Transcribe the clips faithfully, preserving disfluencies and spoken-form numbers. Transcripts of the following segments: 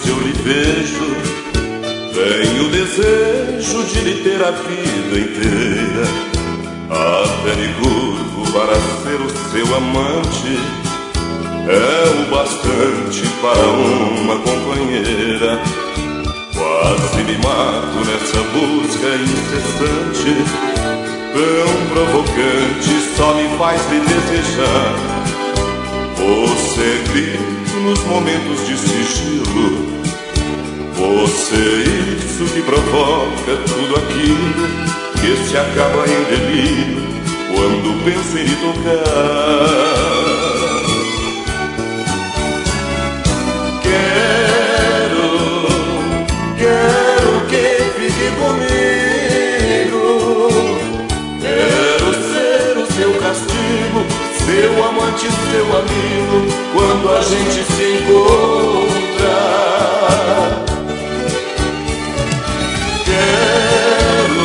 vezes eu lhe vejo, tenho o desejo de lhe ter a vida inteira. Até me curvo para ser o seu amante, é o bastante para uma companheira. Quase me mato nessa busca incessante, tão provocante, só me faz lhe desejar. Você grita nos momentos de sigilo, você isso que provoca tudo aquilo que se acaba em delírio quando penso em lhe tocar. Quero, quero que fique comigo, quero ser o seu castigo, seu amante, seu amigo, quando a gente se encontra. Quero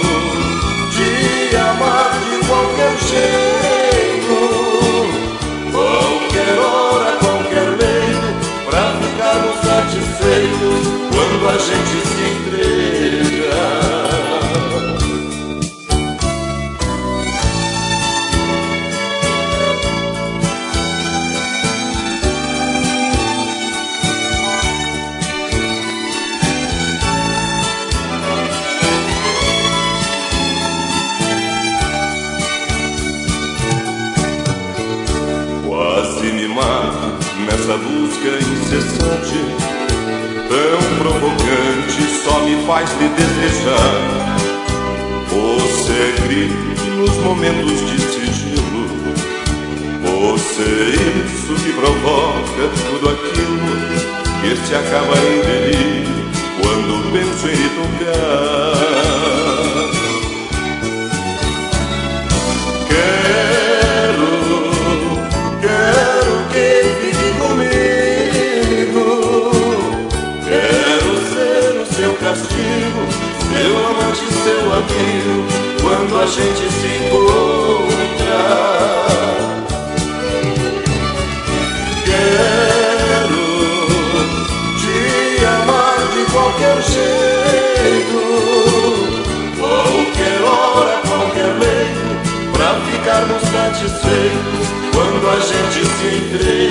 te amar de qualquer jeito, qualquer hora, qualquer meio, pra ficarmos satisfeitos quando a gente se entrega. Nessa busca incessante, tão provocante, só me faz lhe desejar. Você grita nos momentos de sigilo, você isso que provoca tudo aquilo que se acaba em delírio quando penso em lhe tocar. Castigo, seu amante, seu amigo, quando a gente se encontra. Quero te amar de qualquer jeito, qualquer hora, qualquer meio, pra ficarmos satisfeitos quando a gente se entrega.